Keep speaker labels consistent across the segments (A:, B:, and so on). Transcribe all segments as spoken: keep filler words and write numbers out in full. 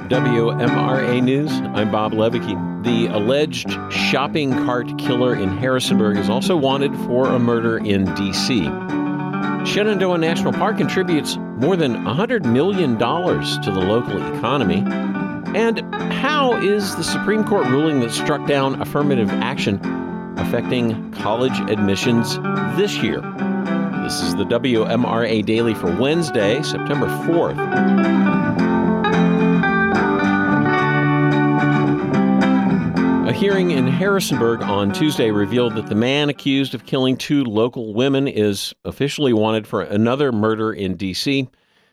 A: W M R A News, I'm Bob Levicki. The alleged shopping cart killer in Harrisonburg is also wanted for a murder in D C Shenandoah National Park contributes more than one hundred million dollars to the local economy. And how is the Supreme Court ruling that struck down affirmative action affecting college admissions this year? This is the W M R A Daily for Wednesday, September fourth. A hearing in Harrisonburg on Tuesday revealed that the man accused of killing two local women is officially wanted for another murder in D C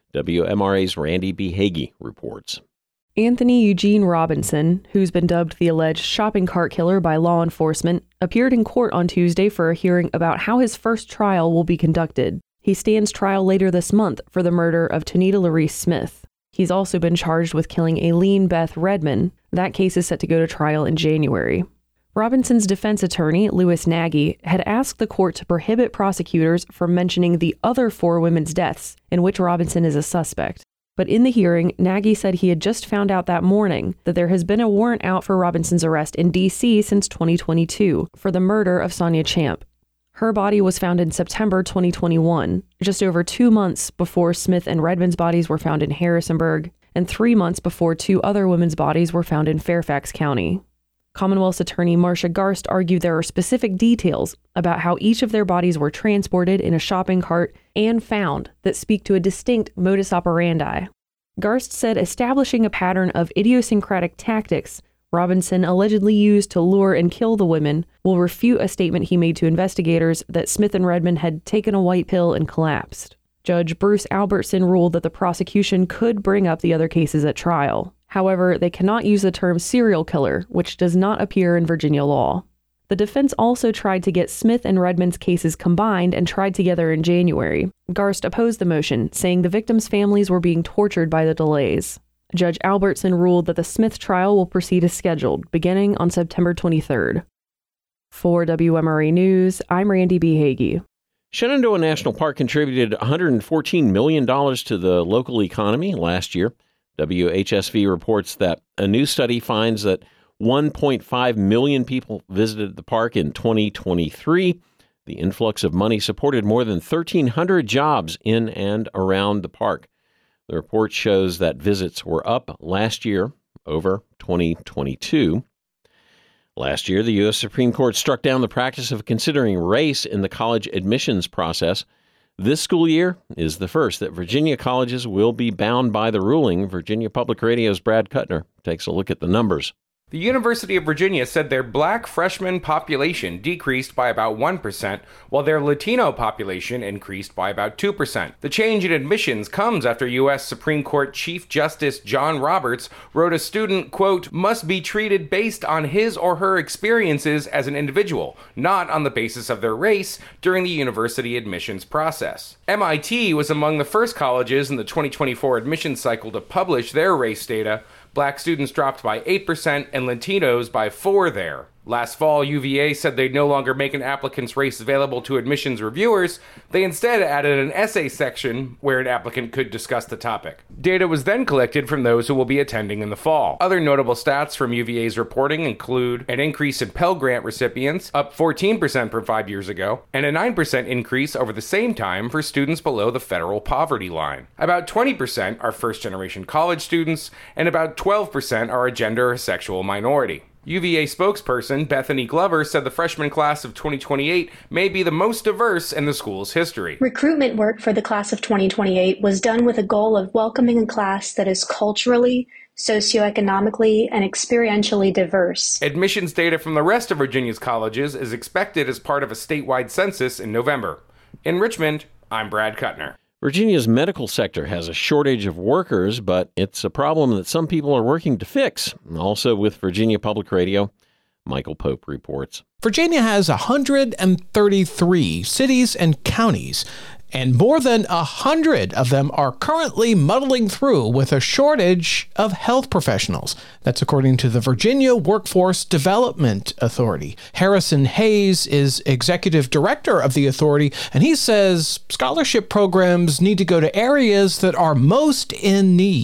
A: W M R A's Randy B. Hagee reports.
B: Anthony Eugene Robinson, who's been dubbed the alleged shopping cart killer by law enforcement, appeared in court on Tuesday for a hearing about how his first trial will be conducted. He stands trial later this month for the murder of Tanita Larice Smith. He's also been charged with killing Aileen Beth Redman. That case is set to go to trial in January. Robinson's defense attorney, Louis Nagy, had asked the court to prohibit prosecutors from mentioning the other four women's deaths in which Robinson is a suspect. But in the hearing, Nagy said he had just found out that morning that there has been a warrant out for Robinson's arrest in D C since twenty twenty-two for the murder of Sonia Champ. Her body was found in September twenty twenty-one, just over two months before Smith and Redman's bodies were found in Harrisonburg, and three months before two other women's bodies were found in Fairfax County. Commonwealth's attorney Marcia Garst argued there are specific details about how each of their bodies were transported in a shopping cart and found that speak to a distinct modus operandi. Garst said establishing a pattern of idiosyncratic tactics Robinson allegedly used to lure and kill the women will refute a statement he made to investigators that Smith and Redman had taken a white pill and collapsed. Judge Bruce Albertson ruled that the prosecution could bring up the other cases at trial. However, they cannot use the term serial killer, which does not appear in Virginia law. The defense also tried to get Smith and Redman's cases combined and tried together in January. Garst opposed the motion, saying the victims' families were being tortured by the delays. Judge Albertson ruled that the Smith trial will proceed as scheduled, beginning on September twenty-third. For W M R A News, I'm Randy B. Hagee.
A: Shenandoah National Park contributed one hundred fourteen million dollars to the local economy last year. W H S V reports that a new study finds that one point five million people visited the park in twenty twenty-three. The influx of money supported more than thirteen hundred jobs in and around the park. The report shows that visits were up last year over twenty twenty-two. Last year, the U S Supreme Court struck down the practice of considering race in the college admissions process. This school year is the first that Virginia colleges will be bound by the ruling. Virginia Public Radio's Brad Kuttner takes a look at the numbers.
C: The University of Virginia said their black freshman population decreased by about one percent, while their Latino population increased by about two percent. The change in admissions comes after U S Supreme Court Chief Justice John Roberts wrote a student, quote, must be treated based on his or her experiences as an individual, not on the basis of their race during the university admissions process. M I T was among the first colleges in the twenty twenty-four admissions cycle to publish their race data. Black students dropped by eight percent and Latinos by four percent there. Last fall, U V A said they'd no longer make an applicant's race available to admissions reviewers. They instead added an essay section where an applicant could discuss the topic. Data was then collected from those who will be attending in the fall. Other notable stats from U V A's reporting include an increase in Pell Grant recipients, up fourteen percent from five years ago, and a nine percent increase over the same time for students below the federal poverty line. About twenty percent are first-generation college students, and about twelve percent are a gender or sexual minority. U V A spokesperson Bethany Glover said the freshman class of twenty twenty-eight may be the most diverse in the school's history.
D: Recruitment work for the class of twenty twenty-eight was done with a goal of welcoming a class that is culturally, socioeconomically, and experientially diverse.
C: Admissions data from the rest of Virginia's colleges is expected as part of a statewide census in November. In Richmond, I'm Brad Kuttner.
A: Virginia's medical sector has a shortage of workers, but it's a problem that some people are working to fix. Also with Virginia Public Radio, Michael Pope reports.
E: Virginia has one hundred thirty-three cities and counties, and more than one hundred of them are currently muddling through with a shortage of health professionals. That's according to the Virginia Workforce Development Authority. Harrison Hayes is executive director of the authority, and he says scholarship programs need to go to areas that are most in need.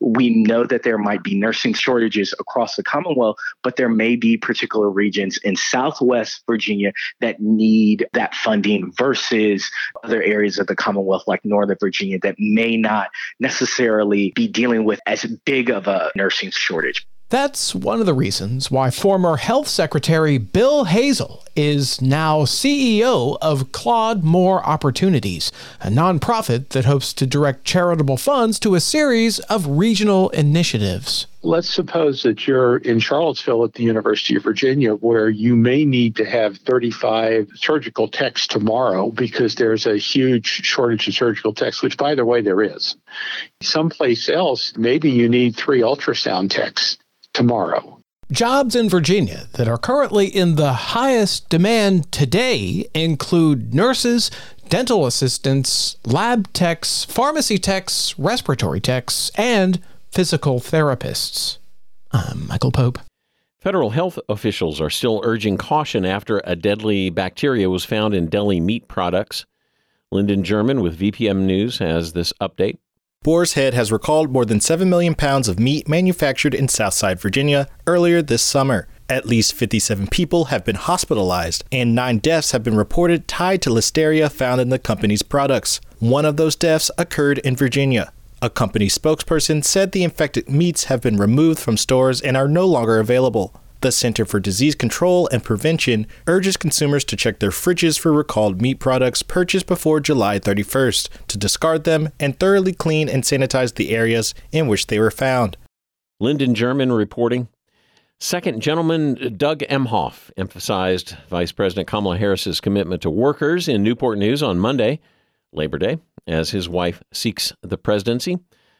F: We know that there might be nursing shortages across the Commonwealth, but there may be particular regions in Southwest Virginia that need that funding versus other areas of the Commonwealth like Northern Virginia that may not necessarily be dealing with as big of a nursing shortage.
E: That's one of the reasons why former Health Secretary Bill Hazel is now C E O of Claude More Opportunities, a nonprofit that hopes to direct charitable funds to a series of regional initiatives.
G: Let's suppose that you're in Charlottesville at the University of Virginia, where you may need to have thirty-five surgical techs tomorrow because there's a huge shortage of surgical techs, which, by the way, there is. Someplace else, maybe you need three ultrasound techs tomorrow.
E: Jobs in Virginia that are currently in the highest demand today include nurses, dental assistants, lab techs, pharmacy techs, respiratory techs, and physical therapists. I'm Michael Pope.
A: Federal health officials are still urging caution after a deadly bacteria was found in deli meat products. Lyndon German with V P M News has this update.
H: Boar's Head has recalled more than seven million pounds of meat manufactured in Southside Virginia earlier this summer. At least fifty-seven people have been hospitalized, and nine deaths have been reported tied to listeria found in the company's products. One of those deaths occurred in Virginia. A company spokesperson said the infected meats have been removed from stores and are no longer available. The Center for Disease Control and Prevention urges consumers to check their fridges for recalled meat products purchased before July thirty-first, to discard them and thoroughly clean and sanitize the areas in which they were found.
A: Lyndon German reporting. Second Gentleman Doug Emhoff emphasized Vice President Kamala Harris's commitment to workers in Newport News on Monday, Labor Day, as his wife seeks the presidency.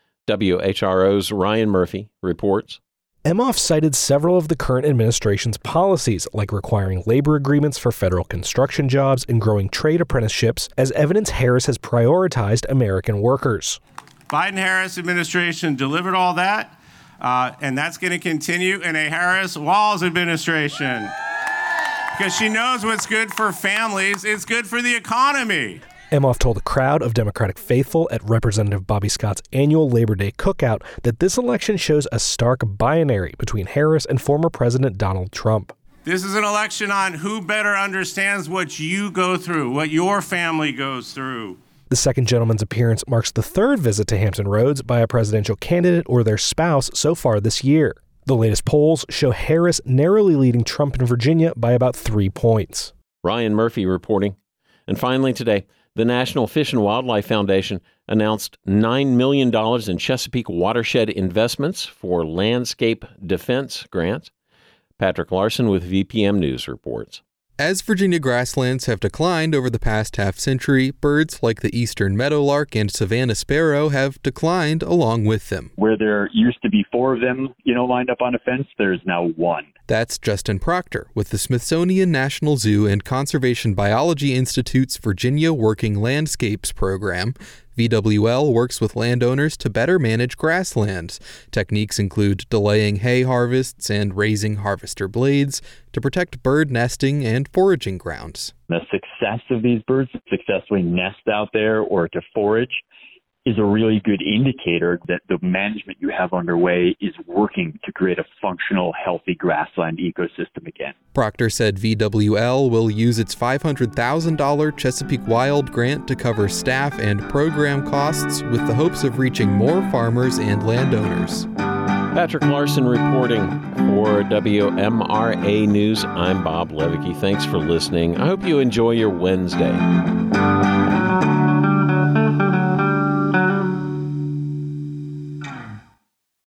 A: W H R O's Ryan Murphy reports.
I: Emhoff cited several of the current administration's policies, like requiring labor agreements for federal construction jobs and growing trade apprenticeships, as evidence Harris has prioritized American workers.
J: Biden-Harris administration delivered all that, uh, and that's going to continue in a Harris-Walz administration. Because she knows what's good for families, it's good for the economy.
I: Emhoff told a crowd of Democratic faithful at Representative Bobby Scott's annual Labor Day cookout that this election shows a stark binary between Harris and former President Donald Trump.
J: This is an election on who better understands what you go through, what your family goes through.
I: The second gentleman's appearance marks the third visit to Hampton Roads by a presidential candidate or their spouse so far this year. The latest polls show Harris narrowly leading Trump in Virginia by about three points.
A: Ryan Murphy reporting. And finally today, the National Fish and Wildlife Foundation announced nine million dollars in Chesapeake watershed investments for landscape defense grants. Patrick Larson with V P M News reports.
K: As Virginia grasslands have declined over the past half century, birds like the eastern meadowlark and savanna sparrow have declined along with them.
L: Where there used to be four of them, you know, lined up on a fence, there's now one.
K: That's Justin Proctor with the Smithsonian National Zoo and Conservation Biology Institute's Virginia Working Landscapes program. V W L works with landowners to better manage grasslands. Techniques include delaying hay harvests and raising harvester blades to protect bird nesting and foraging grounds.
L: The success of these birds to successfully nest out there or to forage is a really good indicator that the management you have underway is working to create a functional, healthy grassland ecosystem again.
K: Proctor said V W L will use its five hundred thousand dollars Chesapeake Wild grant to cover staff and program costs with the hopes of reaching more farmers and landowners.
A: Patrick Larson reporting for W M R A News. I'm Bob Levicki. Thanks for listening. I hope you enjoy your Wednesday.